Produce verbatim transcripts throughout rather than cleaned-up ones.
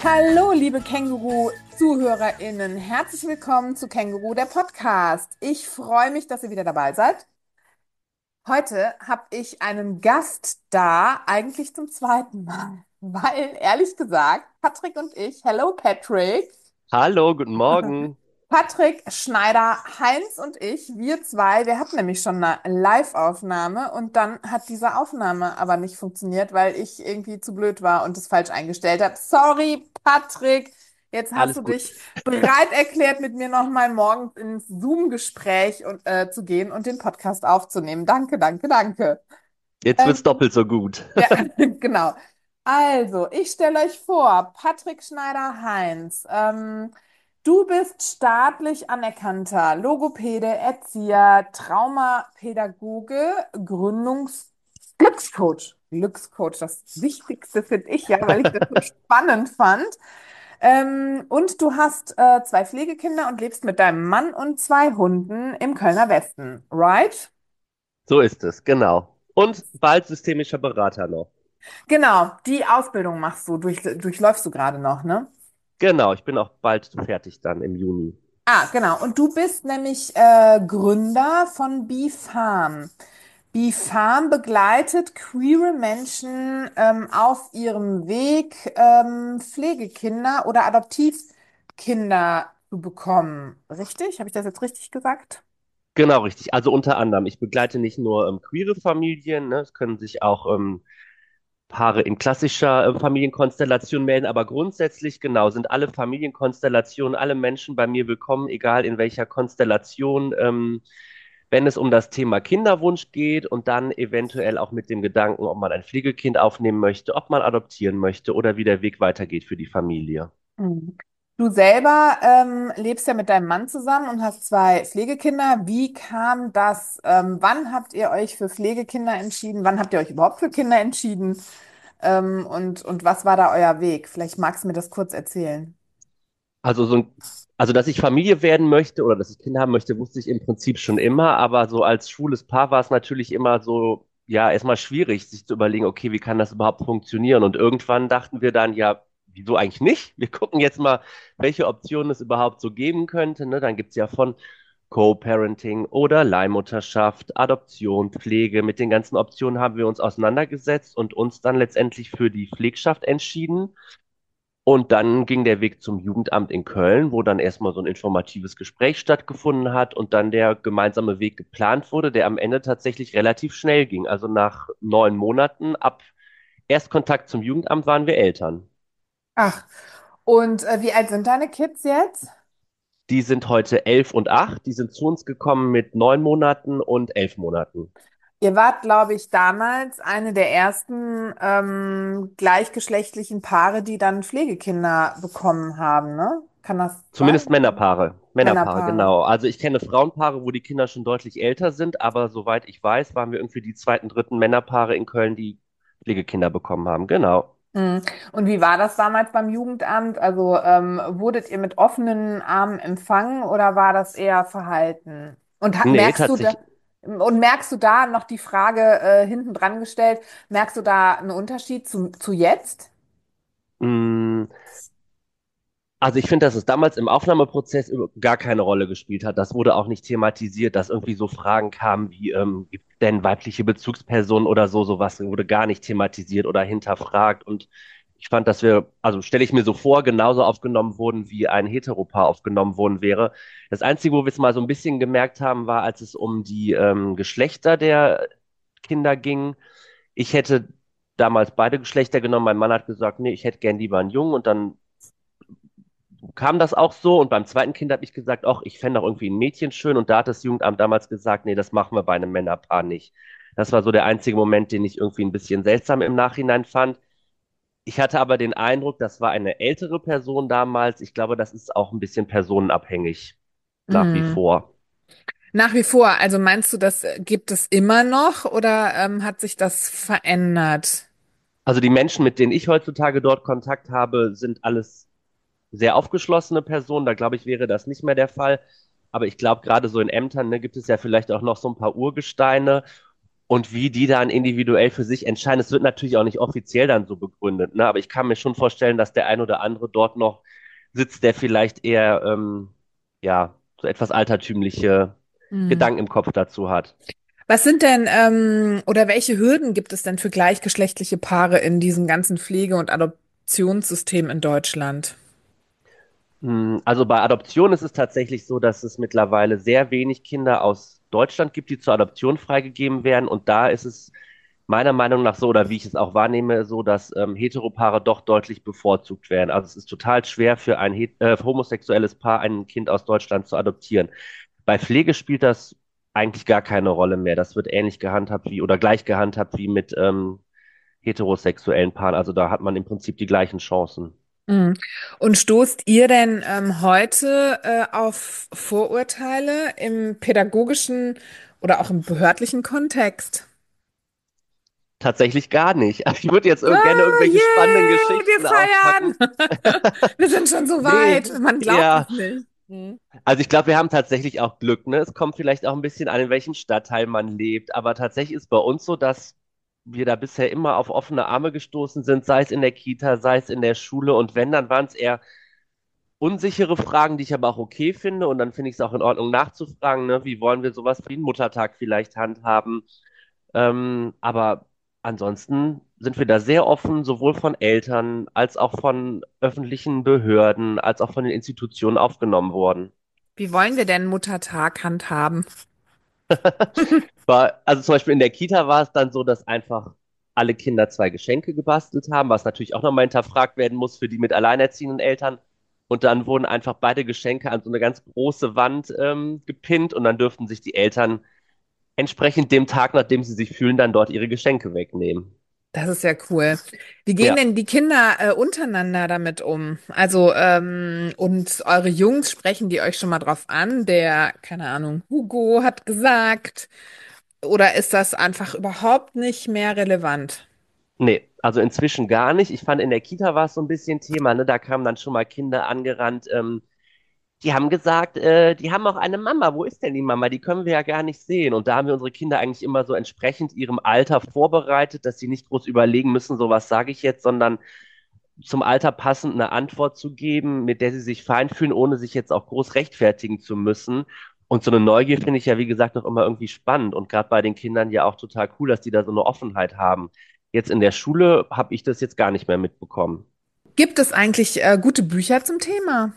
Hallo, liebe Känguru-ZuhörerInnen. Herzlich willkommen zu Känguru, der Podcast. Ich freue mich, dass ihr wieder dabei seid. Heute habe ich einen Gast da, eigentlich zum zweiten Mal, weil ehrlich gesagt, Patrick und ich, hello Patrick, Hallo, guten Morgen. Patrick Schneider, Heinz und ich, wir zwei, wir hatten nämlich schon eine Live-Aufnahme und dann hat diese Aufnahme aber nicht funktioniert, weil ich irgendwie zu blöd war und es falsch eingestellt habe. Sorry, Patrick, jetzt hast du Alles dich gut. bereit erklärt, mit mir nochmal morgens ins Zoom-Gespräch und, äh, zu gehen und den Podcast aufzunehmen. Danke, danke, danke. Jetzt wird's Ähm, doppelt so gut. ja, genau. Also, ich stelle euch vor, Patrick Schneider-Heinz. Ähm, du bist staatlich anerkannter Logopäde, Erzieher, Traumapädagoge, Gründungs Glückscoach. Glückscoach, das Wichtigste finde ich ja, weil ich das so spannend fand. Ähm, und du hast äh, zwei Pflegekinder und lebst mit deinem Mann und zwei Hunden im Kölner Westen, right? So ist es, genau. Und bald systemischer Berater noch. Genau, die Ausbildung machst du, durch, durchläufst du gerade noch, ne? Genau, ich bin auch bald fertig dann im Juni. Ah, genau. Und du bist nämlich äh, Gründer von BeFarm. BeFarm begleitet queere Menschen ähm, auf ihrem Weg, ähm, Pflegekinder oder Adoptivkinder zu bekommen. Richtig? Habe ich das jetzt richtig gesagt? Genau, richtig. Also unter anderem, ich begleite nicht nur ähm, queere Familien, ne, es können sich auch ähm, Paare in klassischer äh, Familienkonstellation melden, aber grundsätzlich genau sind alle Familienkonstellationen, alle Menschen bei mir willkommen, egal in welcher Konstellation, ähm, wenn es um das Thema Kinderwunsch geht und dann eventuell auch mit dem Gedanken, ob man ein Pflegekind aufnehmen möchte, ob man adoptieren möchte oder wie der Weg weitergeht für die Familie. Mhm. Du selber ähm, lebst ja mit deinem Mann zusammen und hast zwei Pflegekinder. Wie kam das? Ähm, wann habt ihr euch für Pflegekinder entschieden? Wann habt ihr euch überhaupt für Kinder entschieden? Ähm, und, und was war da euer Weg? Vielleicht magst du mir das kurz erzählen. Also so ein, also dass ich Familie werden möchte oder dass ich Kinder haben möchte, wusste ich im Prinzip schon immer, aber so als schwules Paar war es natürlich immer so, ja, erstmal schwierig, sich zu überlegen, okay, wie kann das überhaupt funktionieren? Und irgendwann dachten wir dann, ja, wieso eigentlich nicht? Wir gucken jetzt mal, welche Optionen es überhaupt so geben könnte. Ne? Dann gibt's ja von Co-Parenting oder Leihmutterschaft, Adoption, Pflege. Mit den ganzen Optionen haben wir uns auseinandergesetzt und uns dann letztendlich für die Pflegschaft entschieden. Und dann ging der Weg zum Jugendamt in Köln, wo dann erstmal so ein informatives Gespräch stattgefunden hat und dann der gemeinsame Weg geplant wurde, der am Ende tatsächlich relativ schnell ging. Also nach neun Monaten ab Erstkontakt zum Jugendamt waren wir Eltern. Ach, und äh, wie alt sind deine Kids jetzt? Die sind heute elf und acht. Die sind zu uns gekommen mit neun Monaten und elf Monaten. Ihr wart, glaube ich, damals eine der ersten ähm, gleichgeschlechtlichen Paare, die dann Pflegekinder bekommen haben, ne? Kann das Zumindest sein? Männerpaare. Männerpaare, Männerpaare. genau. Also ich kenne Frauenpaare, wo die Kinder schon deutlich älter sind, aber soweit ich weiß, waren wir irgendwie die zweiten, dritten Männerpaare in Köln, die Pflegekinder bekommen haben. Genau. Mhm. Und wie war das damals beim Jugendamt? Also ähm, wurdet ihr mit offenen Armen empfangen oder war das eher verhalten? Und ha- Nee, merkst du da tatsächlich. und merkst du da noch die Frage äh, hinten dran gestellt, merkst du da einen Unterschied zu, zu jetzt? Mh, also ich finde, dass es damals im Aufnahmeprozess über- gar keine Rolle gespielt hat. Das wurde auch nicht thematisiert, dass irgendwie so Fragen kamen wie, ähm, gibt es denn weibliche Bezugspersonen oder so, sowas wurde gar nicht thematisiert oder hinterfragt. Und ich fand, dass wir, also stelle ich mir so vor, genauso aufgenommen wurden, wie ein Heteropaar aufgenommen worden wäre. Das Einzige, wo wir es mal so ein bisschen gemerkt haben, war, als es um die ähm, Geschlechter der Kinder ging. Ich hätte damals beide Geschlechter genommen. Mein Mann hat gesagt, nee, ich hätte gern lieber einen Jungen und dann kam das auch so. Und beim zweiten Kind habe ich gesagt, ach, ich fände auch irgendwie ein Mädchen schön. Und da hat das Jugendamt damals gesagt, nee, das machen wir bei einem Männerpaar nicht. Das war so der einzige Moment, den ich irgendwie ein bisschen seltsam im Nachhinein fand. Ich hatte aber den Eindruck, das war eine ältere Person damals. Ich glaube, das ist auch ein bisschen personenabhängig nach wie Mhm. vor. Nach wie vor. Also meinst du, das gibt es immer noch oder ähm, hat sich das verändert? Also die Menschen, mit denen ich heutzutage dort Kontakt habe, sind alles sehr aufgeschlossene Personen. Da glaube ich, wäre das nicht mehr der Fall. Aber ich glaube, gerade so in Ämtern, ne, gibt es ja vielleicht auch noch so ein paar Urgesteine. Und wie die dann individuell für sich entscheiden, es wird natürlich auch nicht offiziell dann so begründet, ne? Aber ich kann mir schon vorstellen, dass der ein oder andere dort noch sitzt, der vielleicht eher, ähm, ja, so etwas altertümliche Mhm. Gedanken im Kopf dazu hat. Was sind denn, ähm, oder welche Hürden gibt es denn für gleichgeschlechtliche Paare in diesem ganzen Pflege- und Adoptionssystem in Deutschland? Hm, Also bei Adoption ist es tatsächlich so, dass es mittlerweile sehr wenig Kinder aus Deutschland gibt, die zur Adoption freigegeben werden. Und da ist es meiner Meinung nach so, oder wie ich es auch wahrnehme, so, dass ähm, Heteropaare doch deutlich bevorzugt werden. Also es ist total schwer für ein het- äh, homosexuelles Paar, ein Kind aus Deutschland zu adoptieren. Bei Pflege spielt das eigentlich gar keine Rolle mehr. Das wird ähnlich gehandhabt wie oder gleich gehandhabt wie mit ähm, heterosexuellen Paaren. Also da hat man im Prinzip die gleichen Chancen. Mhm. Und stoßt ihr denn ähm, heute äh, auf Vorurteile im pädagogischen oder auch im behördlichen Kontext? Tatsächlich gar nicht. Ich würde jetzt ir- gerne Ah, irgendwelche spannenden yay, wir Geschichten auspacken. feiern! Wir sind schon so Nee, weit. Man glaubt ja. es nicht. Mhm. Also ich glaube, wir haben tatsächlich auch Glück, ne? Es kommt vielleicht auch ein bisschen an, in welchem Stadtteil man lebt. Aber tatsächlich ist bei uns so, dass wir da bisher immer auf offene Arme gestoßen sind, sei es in der Kita, sei es in der Schule. Und wenn, dann waren es eher unsichere Fragen, die ich aber auch okay finde. Und dann finde ich es auch in Ordnung nachzufragen, ne? Wie wollen wir sowas wie einen Muttertag vielleicht handhaben? Ähm, aber ansonsten sind wir da sehr offen, sowohl von Eltern als auch von öffentlichen Behörden, als auch von den Institutionen aufgenommen worden. Wie wollen wir denn Muttertag handhaben? War, also zum Beispiel in der Kita war es dann so, dass einfach alle Kinder zwei Geschenke gebastelt haben, was natürlich auch nochmal hinterfragt werden muss für die mit alleinerziehenden Eltern. Und dann wurden einfach beide Geschenke an so eine ganz große Wand ähm, gepinnt und dann dürften sich die Eltern entsprechend dem Tag, nachdem sie sich fühlen, dann dort ihre Geschenke wegnehmen. Das ist ja cool. Wie gehen Ja. denn die Kinder äh, untereinander damit um? Also, ähm, und eure Jungs, sprechen die euch schon mal drauf an? Der, keine Ahnung, Hugo hat gesagt, oder ist das einfach überhaupt nicht mehr relevant? Nee, also inzwischen gar nicht. Ich fand, in der Kita war es so ein bisschen Thema, ne? Da kamen dann schon mal Kinder angerannt, ähm, die haben gesagt, äh, die haben auch eine Mama. Wo ist denn die Mama? Die können wir ja gar nicht sehen. Und da haben wir unsere Kinder eigentlich immer so entsprechend ihrem Alter vorbereitet, dass sie nicht groß überlegen müssen, so was sage ich jetzt, sondern zum Alter passend eine Antwort zu geben, mit der sie sich fein fühlen, ohne sich jetzt auch groß rechtfertigen zu müssen. Und so eine Neugier finde ich ja, wie gesagt, noch immer irgendwie spannend und gerade bei den Kindern ja auch total cool, dass die da so eine Offenheit haben. Jetzt in der Schule habe ich das jetzt gar nicht mehr mitbekommen. Gibt es eigentlich äh, gute Bücher zum Thema?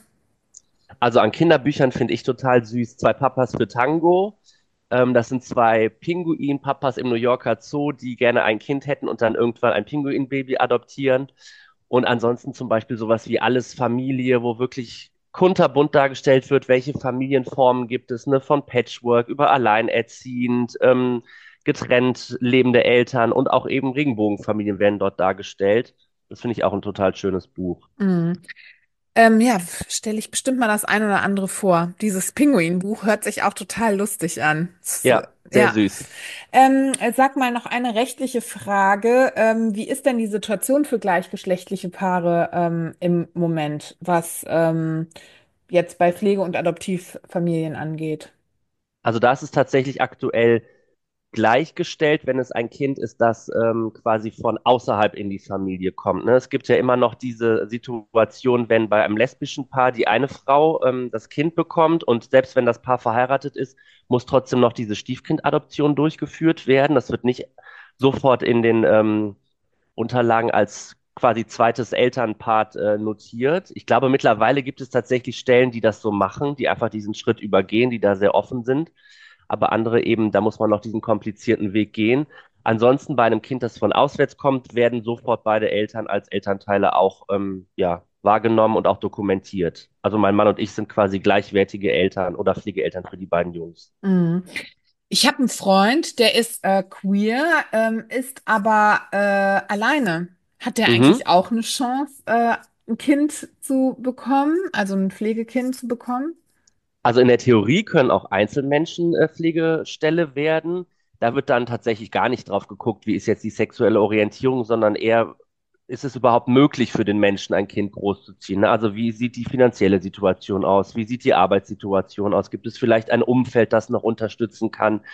Also an Kinderbüchern finde ich total süß. Zwei Papas für Tango. Ähm, das sind zwei Pinguin-Papas im New Yorker Zoo, die gerne ein Kind hätten und dann irgendwann ein Pinguin-Baby adoptieren. Und ansonsten zum Beispiel sowas wie Alles Familie, wo wirklich kunterbunt dargestellt wird, welche Familienformen gibt es, ne? Von Patchwork über alleinerziehend, ähm, getrennt lebende Eltern und auch eben Regenbogenfamilien werden dort dargestellt. Das finde ich auch ein total schönes Buch. Mhm. Ähm, ja, stelle ich bestimmt mal das ein oder andere vor. Dieses Pinguin-Buch hört sich auch total lustig an. S- Ja, sehr Ja. süß. Ähm, sag mal noch eine rechtliche Frage. Ähm, wie ist denn die Situation für gleichgeschlechtliche Paare ähm, im Moment, was ähm, jetzt bei Pflege- und Adoptivfamilien angeht? Also da ist es tatsächlich aktuell gleichgestellt, wenn es ein Kind ist, das ähm, quasi von außerhalb in die Familie kommt. Ne? Es gibt ja immer noch diese Situation, wenn bei einem lesbischen Paar die eine Frau ähm, das Kind bekommt und selbst wenn das Paar verheiratet ist, muss trotzdem noch diese Stiefkindadoption durchgeführt werden. Das wird nicht sofort in den ähm, Unterlagen als quasi zweites Elternpart äh, notiert. Ich glaube, mittlerweile gibt es tatsächlich Stellen, die das so machen, die einfach diesen Schritt übergehen, die da sehr offen sind. Aber andere eben, da muss man noch diesen komplizierten Weg gehen. Ansonsten bei einem Kind, das von auswärts kommt, werden sofort beide Eltern als Elternteile auch ähm, ja, wahrgenommen und auch dokumentiert. Also mein Mann und ich sind quasi gleichwertige Eltern oder Pflegeeltern für die beiden Jungs. Mhm. Ich habe einen Freund, der ist äh, queer, ähm, ist aber äh, alleine. Hat der Mhm. eigentlich auch eine Chance, äh, ein Kind zu bekommen, also ein Pflegekind zu bekommen? Also in der Theorie können auch Einzelmenschen äh, Pflegestelle werden. Da wird dann tatsächlich gar nicht drauf geguckt, wie ist jetzt die sexuelle Orientierung, sondern eher, ist es überhaupt möglich für den Menschen, ein Kind großzuziehen? Ne? Also wie sieht die finanzielle Situation aus? Wie sieht die Arbeitssituation aus? Gibt es vielleicht ein Umfeld, das noch unterstützen kann?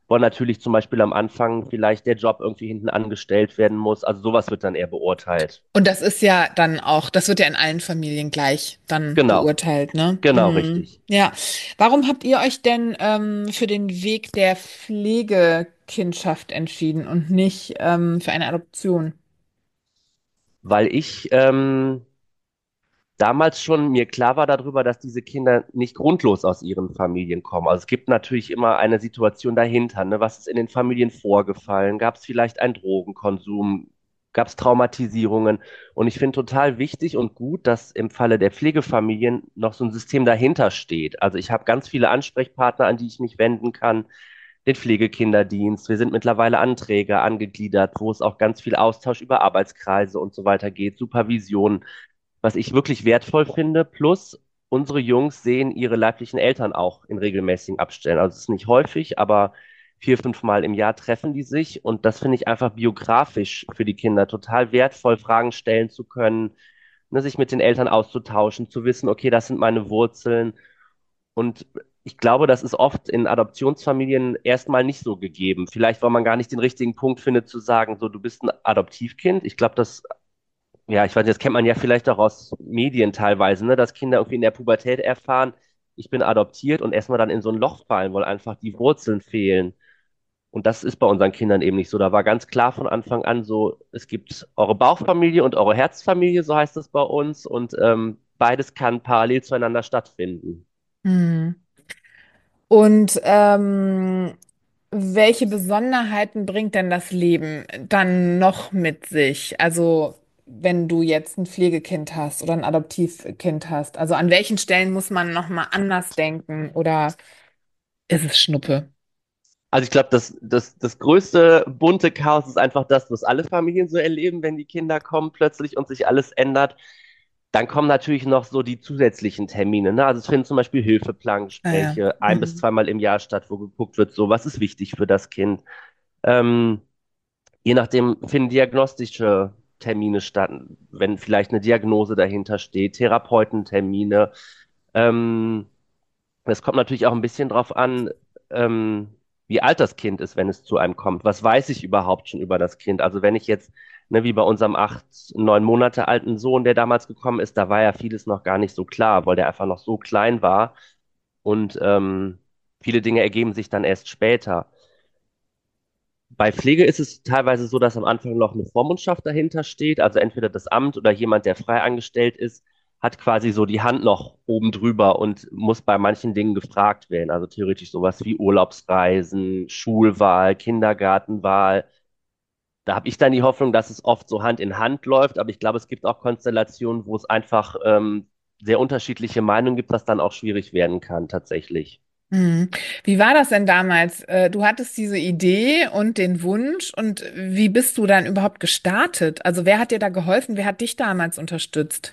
wo natürlich zum Beispiel am Anfang vielleicht der Job irgendwie hinten angestellt werden muss. Also sowas wird dann eher beurteilt. Und das ist ja dann auch, das wird ja in allen Familien gleich dann Genau, beurteilt, ne? genau Mhm. richtig. Ja. Warum habt ihr euch denn ähm, für den Weg der Pflegekindschaft entschieden und nicht ähm, für eine Adoption? Weil ich ähm, damals schon mir klar war darüber, dass diese Kinder nicht grundlos aus ihren Familien kommen. Also es gibt natürlich immer eine Situation dahinter, ne? Was ist in den Familien vorgefallen? Gab es vielleicht einen Drogenkonsum? Gab es Traumatisierungen? Und ich finde total wichtig und gut, dass im Falle der Pflegefamilien noch so ein System dahinter steht. Also ich habe ganz viele Ansprechpartner, an die ich mich wenden kann. Den Pflegekinderdienst. Wir sind mittlerweile Anträge angegliedert, wo es auch ganz viel Austausch über Arbeitskreise und so weiter geht, Supervision, was ich wirklich wertvoll finde. Plus, unsere Jungs sehen ihre leiblichen Eltern auch in regelmäßigen Abständen. Also es ist nicht häufig, aber vier, fünf Mal im Jahr treffen die sich. Und das finde ich einfach biografisch für die Kinder total wertvoll, Fragen stellen zu können, ne, sich mit den Eltern auszutauschen, zu wissen, okay, das sind meine Wurzeln. Und ich glaube, das ist oft in Adoptionsfamilien erstmal nicht so gegeben. Vielleicht, weil man gar nicht den richtigen Punkt findet, zu sagen, so, du bist ein Adoptivkind. Ich glaube, das ja, ich weiß nicht, das kennt man ja vielleicht auch aus Medien teilweise, ne, dass Kinder irgendwie in der Pubertät erfahren, ich bin adoptiert und erstmal dann in so ein Loch fallen, weil einfach die Wurzeln fehlen. Und das ist bei unseren Kindern eben nicht so. Da war ganz klar von Anfang an so, es gibt eure Bauchfamilie und eure Herzfamilie, so heißt es bei uns, und ähm, beides kann parallel zueinander stattfinden. Hm. Und ähm, welche Besonderheiten bringt denn das Leben dann noch mit sich? Also, wenn du jetzt ein Pflegekind hast oder ein Adoptivkind hast, also an welchen Stellen muss man noch mal anders denken oder ist es Schnuppe? Also ich glaube, das, das, das größte bunte Chaos ist einfach das, was alle Familien so erleben, wenn die Kinder kommen plötzlich und sich alles ändert. Dann kommen natürlich noch so die zusätzlichen Termine. Ne? Also es finden zum Beispiel Ah ja. Hilfeplangespräche ein bis Mhm. zweimal im Jahr statt, wo geguckt wird, so was ist wichtig für das Kind. Ähm, Je nachdem finden diagnostische Termine statt, wenn vielleicht eine Diagnose dahinter steht, Therapeutentermine. Ähm, Es kommt natürlich auch ein bisschen drauf an, ähm, wie alt das Kind ist, wenn es zu einem kommt. Was weiß ich überhaupt schon über das Kind? Also wenn ich jetzt, ne, wie bei unserem acht, neun Monate alten Sohn, der damals gekommen ist, da war ja vieles noch gar nicht so klar, weil der einfach noch so klein war und ähm, viele Dinge ergeben sich dann erst später. Bei Pflege ist es teilweise so, dass am Anfang noch eine Vormundschaft dahinter steht. Also entweder das Amt oder jemand, der frei angestellt ist, hat quasi so die Hand noch oben drüber und muss bei manchen Dingen gefragt werden. Also theoretisch sowas wie Urlaubsreisen, Schulwahl, Kindergartenwahl. Da habe ich dann die Hoffnung, dass es oft so Hand in Hand läuft. Aber ich glaube, es gibt auch Konstellationen, wo es einfach ähm, sehr unterschiedliche Meinungen gibt, was dann auch schwierig werden kann, tatsächlich. Mhm. Wie war das denn damals? Äh, Du hattest diese Idee und den Wunsch und wie bist du dann überhaupt gestartet? Also wer hat dir da geholfen? Wer hat dich damals unterstützt?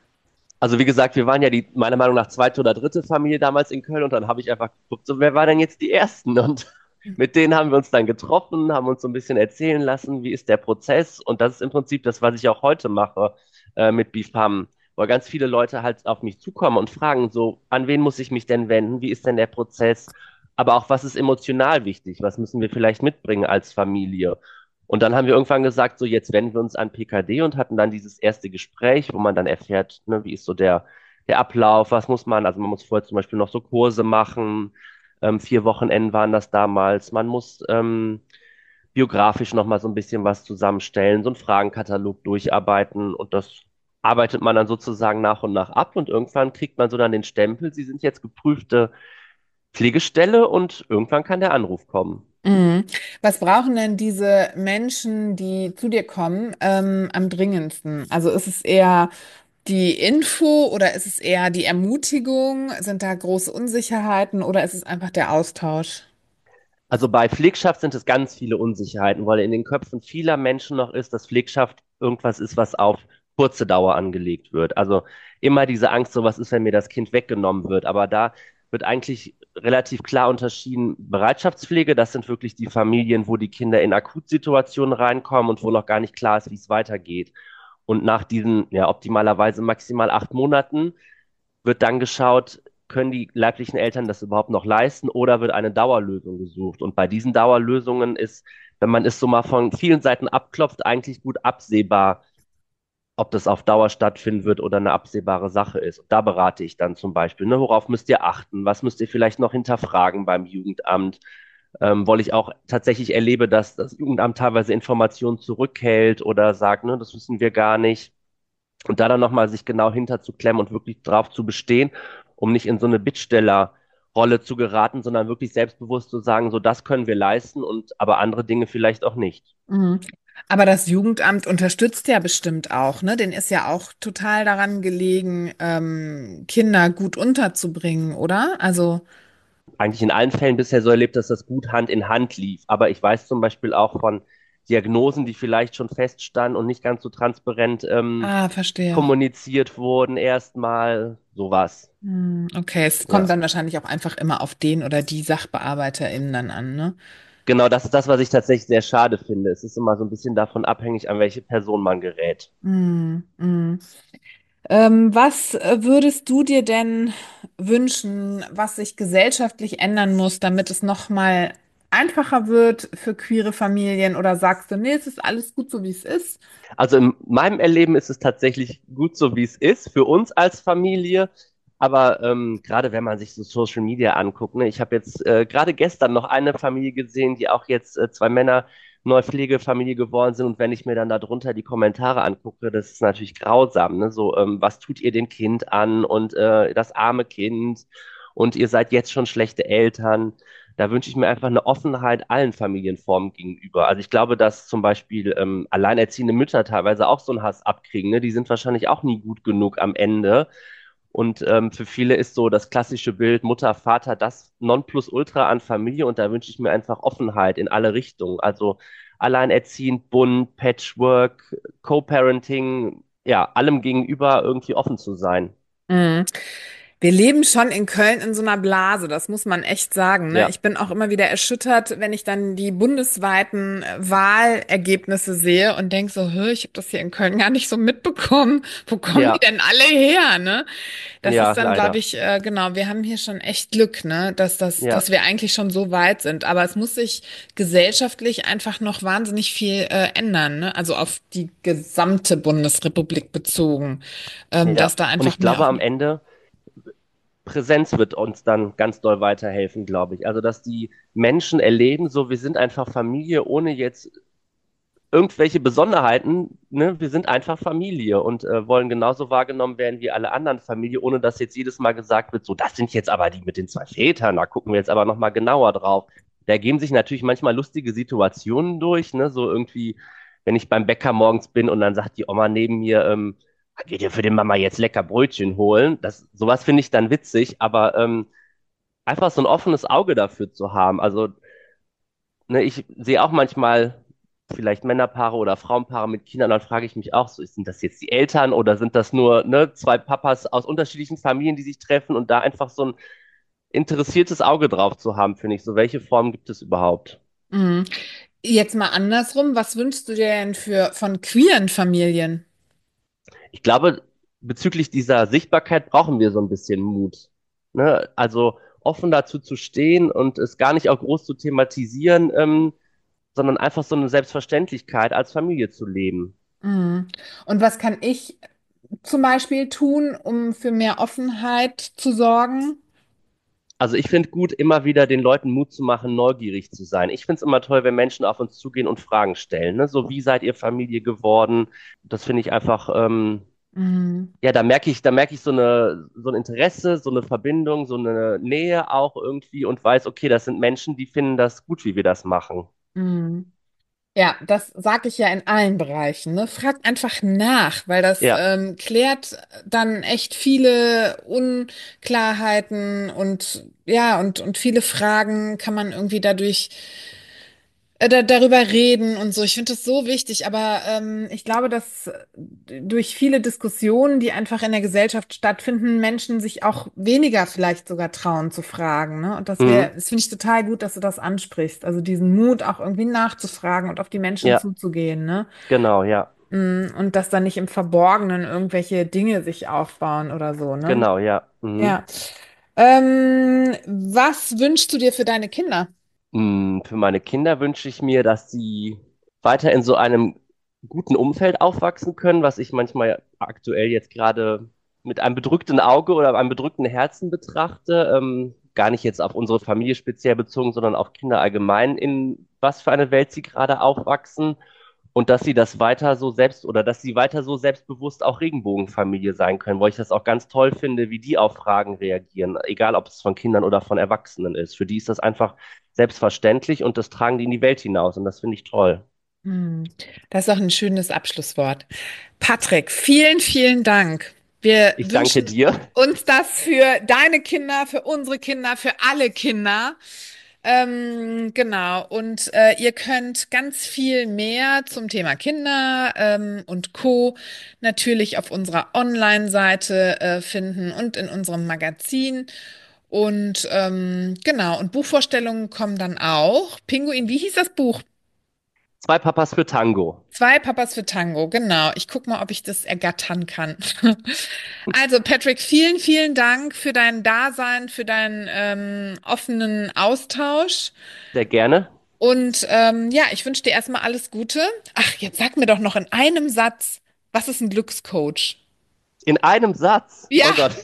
Also wie gesagt, wir waren ja die, meiner Meinung nach, zweite oder dritte Familie damals in Köln und dann habe ich einfach geguckt, so wer war denn jetzt die Ersten? Und mit denen haben wir uns dann getroffen, haben uns so ein bisschen erzählen lassen, wie ist der Prozess. Und das ist im Prinzip das, was ich auch heute mache äh, mit BeFam, weil ganz viele Leute halt auf mich zukommen und fragen so, an wen muss ich mich denn wenden? Wie ist denn der Prozess? Aber auch, was ist emotional wichtig? Was müssen wir vielleicht mitbringen als Familie? Und dann haben wir irgendwann gesagt, so jetzt wenden wir uns an P K D und hatten dann dieses erste Gespräch, wo man dann erfährt, ne, wie ist so der, der Ablauf, was muss man, also man muss vorher zum Beispiel noch so Kurse machen, ähm, vier Wochenenden waren das damals, man muss ähm, biografisch noch mal so ein bisschen was zusammenstellen, so einen Fragenkatalog durcharbeiten und das arbeitet man dann sozusagen nach und nach ab und irgendwann kriegt man so dann den Stempel, Sie sind jetzt geprüfte Pflegestelle und irgendwann kann der Anruf kommen. Mhm. Was brauchen denn diese Menschen, die zu dir kommen, ähm, am dringendsten? Also ist es eher die Info oder ist es eher die Ermutigung? Sind da große Unsicherheiten oder ist es einfach der Austausch? Also bei Pflegschaft sind es ganz viele Unsicherheiten, weil in den Köpfen vieler Menschen noch ist, dass Pflegschaft irgendwas ist, was auf kurze Dauer angelegt wird. Also immer diese Angst, so was ist, wenn mir das Kind weggenommen wird. Aber da wird eigentlich relativ klar unterschieden, Bereitschaftspflege, das sind wirklich die Familien, wo die Kinder in Akutsituationen reinkommen und wo noch gar nicht klar ist, wie es weitergeht. Und nach diesen, ja, optimalerweise maximal acht Monaten wird dann geschaut, können die leiblichen Eltern das überhaupt noch leisten oder wird eine Dauerlösung gesucht? Und bei diesen Dauerlösungen ist, wenn man es so mal von vielen Seiten abklopft, eigentlich gut absehbar, ob das auf Dauer stattfinden wird oder eine absehbare Sache ist. Und da berate ich dann zum Beispiel, ne, worauf müsst ihr achten? Was müsst ihr vielleicht noch hinterfragen beim Jugendamt? Ähm, weil ich auch tatsächlich erlebe, dass das Jugendamt teilweise Informationen zurückhält oder sagt, ne, das wissen wir gar nicht. Und da dann nochmal sich genau hinterzuklemmen und wirklich drauf zu bestehen, um nicht in so eine Bittstellerrolle zu geraten, sondern wirklich selbstbewusst zu sagen, so das können wir leisten und aber andere Dinge vielleicht auch nicht. Mhm. Aber das Jugendamt unterstützt ja bestimmt auch, ne? Den ist ja auch total daran gelegen, ähm, Kinder gut unterzubringen, oder? Also, Eigentlich in allen Fällen bisher so erlebt, dass das gut Hand in Hand lief. Aber ich weiß zum Beispiel auch von Diagnosen, die vielleicht schon feststanden und nicht ganz so transparent ähm, ah, verstehe. kommuniziert wurden, erstmal sowas. Hm, okay, es kommt Ja. dann wahrscheinlich auch einfach immer auf den oder die SachbearbeiterInnen dann an, ne? Genau, das ist das, was ich tatsächlich sehr schade finde. Es ist immer so ein bisschen davon abhängig, an welche Person man gerät. Hm, hm. Ähm, was äh, würdest du dir denn wünschen, was sich gesellschaftlich ändern muss, damit es noch mal einfacher wird für queere Familien? Oder sagst du, nee, es ist alles gut so, wie es ist? Also in meinem Erleben ist es tatsächlich gut so, wie es ist, für uns als Familie. Aber ähm, gerade wenn man sich so Social Media anguckt, ne, ich habe jetzt äh, gerade gestern noch eine Familie gesehen, die auch jetzt äh, zwei Männer neue Pflegefamilie geworden sind. Und wenn ich mir dann darunter die Kommentare angucke, das ist natürlich grausam. Ne? So, ähm, was tut ihr dem Kind an und äh, das arme Kind und ihr seid jetzt schon schlechte Eltern. Da wünsche ich mir einfach eine Offenheit allen Familienformen gegenüber. Also ich glaube, dass zum Beispiel ähm, alleinerziehende Mütter teilweise auch so einen Hass abkriegen. Ne? Die sind wahrscheinlich auch nie gut genug am Ende. Und ähm, für viele ist so das klassische Bild Mutter, Vater das Nonplusultra an Familie. Und da wünsche ich mir einfach Offenheit in alle Richtungen. Also alleinerziehend, bunt, Patchwork, Co-Parenting, ja, allem gegenüber irgendwie offen zu sein. Mhm. Wir leben schon in Köln in so einer Blase, das muss man echt sagen, ne? Ja, Ich bin auch immer wieder erschüttert, wenn ich dann die bundesweiten äh, Wahlergebnisse sehe und denke so, hör, ich habe das hier in Köln gar nicht so mitbekommen. Wo kommen die ja, denn alle her, ne? Das ja, ist dann, glaube leider. ich, äh, genau, wir haben hier schon echt Glück, ne, dass das, Ja. dass wir eigentlich schon so weit sind. Aber es muss sich gesellschaftlich einfach noch wahnsinnig viel äh, ändern, ne? Also auf die gesamte Bundesrepublik bezogen, ähm, dass Ja, da und einfach ich mehr glaube, auf. am Ende Präsenz wird uns dann ganz doll weiterhelfen, glaube ich. Also, dass die Menschen erleben, so wir sind einfach Familie, ohne jetzt irgendwelche Besonderheiten. Ne? Wir sind einfach Familie und äh, wollen genauso wahrgenommen werden wie alle anderen Familie, ohne dass jetzt jedes Mal gesagt wird, so das sind jetzt aber die mit den zwei Vätern, da gucken wir jetzt aber nochmal genauer drauf. Da ergeben sich natürlich manchmal lustige Situationen durch, ne? So irgendwie, wenn ich beim Bäcker morgens bin und dann sagt die Oma neben mir, ähm, geht ihr für den Mama jetzt lecker Brötchen holen? Das, sowas finde ich dann witzig, aber ähm, einfach so ein offenes Auge dafür zu haben. Also, ne, ich sehe auch manchmal vielleicht Männerpaare oder Frauenpaare mit Kindern, dann frage ich mich auch so, sind das jetzt die Eltern oder sind das nur, ne, zwei Papas aus unterschiedlichen Familien, die sich treffen und da einfach so ein interessiertes Auge drauf zu haben, finde ich. So, welche Formen gibt es überhaupt? Mhm. Jetzt mal andersrum, was wünschst du dir denn für von queeren Familien? Ich glaube, bezüglich dieser Sichtbarkeit brauchen wir so ein bisschen Mut. Ne? Also offen dazu zu stehen und es gar nicht auch groß zu thematisieren, ähm, sondern einfach so eine Selbstverständlichkeit als Familie zu leben. Mhm. Und was kann ich zum Beispiel tun, um für mehr Offenheit zu sorgen? Also ich finde gut, immer wieder den Leuten Mut zu machen, neugierig zu sein. Ich finde es immer toll, wenn Menschen auf uns zugehen und Fragen stellen. Ne? So, wie seid ihr Familie geworden? Das finde ich einfach, ähm, Mhm. ja, da merke ich, da merke ich so eine, so ein Interesse, so eine Verbindung, so eine Nähe auch irgendwie und weiß, okay, das sind Menschen, die finden das gut, wie wir das machen. Mhm. Ja, das sage ich ja in allen Bereichen, ne? Fragt einfach nach, weil das Ja, ähm, klärt dann echt viele Unklarheiten und ja, und, und viele Fragen kann man irgendwie dadurch äh, da, darüber reden und so. Ich finde das so wichtig, aber ähm, ich glaube, dass durch viele Diskussionen, die einfach in der Gesellschaft stattfinden, Menschen sich auch weniger vielleicht sogar trauen zu fragen, ne? Und das wäre, mhm. das finde ich total gut, dass du das ansprichst. Also diesen Mut auch irgendwie nachzufragen und auf die Menschen Ja, zuzugehen, ne? genau, ja, Mm, Und dass da nicht im Verborgenen irgendwelche Dinge sich aufbauen oder so, ne? genau, ja, mhm. Ja. Ähm, was wünschst du dir für deine Kinder? Hm, Für meine Kinder wünsche ich mir, dass sie weiter in so einem guten Umfeld aufwachsen können, was ich manchmal aktuell jetzt gerade mit einem bedrückten Auge oder einem bedrückten Herzen betrachte. Ähm, gar nicht jetzt auf unsere Familie speziell bezogen, sondern auf Kinder allgemein, in was für eine Welt sie gerade aufwachsen. Und dass sie das weiter so selbst oder dass sie weiter so selbstbewusst auch Regenbogenfamilie sein können, weil ich das auch ganz toll finde, wie die auf Fragen reagieren, egal ob es von Kindern oder von Erwachsenen ist. Für die ist das einfach selbstverständlich und das tragen die in die Welt hinaus und das finde ich toll. Hm, das ist auch ein schönes Abschlusswort. Patrick, vielen, vielen Dank. Wir Ich danke wünschen dir. uns das für deine Kinder, für unsere Kinder, für alle Kinder. Ähm, genau. Und äh, ihr könnt ganz viel mehr zum Thema Kinder ähm, und Co. natürlich auf unserer Online-Seite äh, finden und in unserem Magazin. Und ähm, genau, und Buchvorstellungen kommen dann auch. Pinguin, wie hieß das Buch? Zwei Papas für Tango. Zwei Papas für Tango, genau. Ich guck mal, ob ich das ergattern kann. Also, Patrick, vielen, vielen Dank für dein Dasein, für deinen ähm, offenen Austausch. Sehr gerne. Und ähm, ja, ich wünsche dir erstmal alles Gute. Ach, jetzt sag mir doch noch in einem Satz, was ist ein Glückscoach? In einem Satz. Ja, Oh Gott.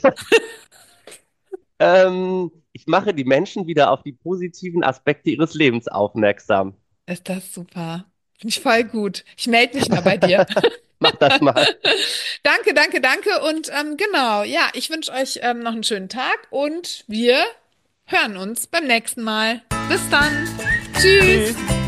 Ähm, ich mache die Menschen wieder auf die positiven Aspekte ihres Lebens aufmerksam. ist das super. Finde ich voll gut. Ich melde mich mal bei dir. Mach das mal. Danke, danke, danke. Und ähm, genau, ja, ich wünsche euch ähm, noch einen schönen Tag und wir hören uns beim nächsten Mal. Bis dann. Tschüss. Tschüss.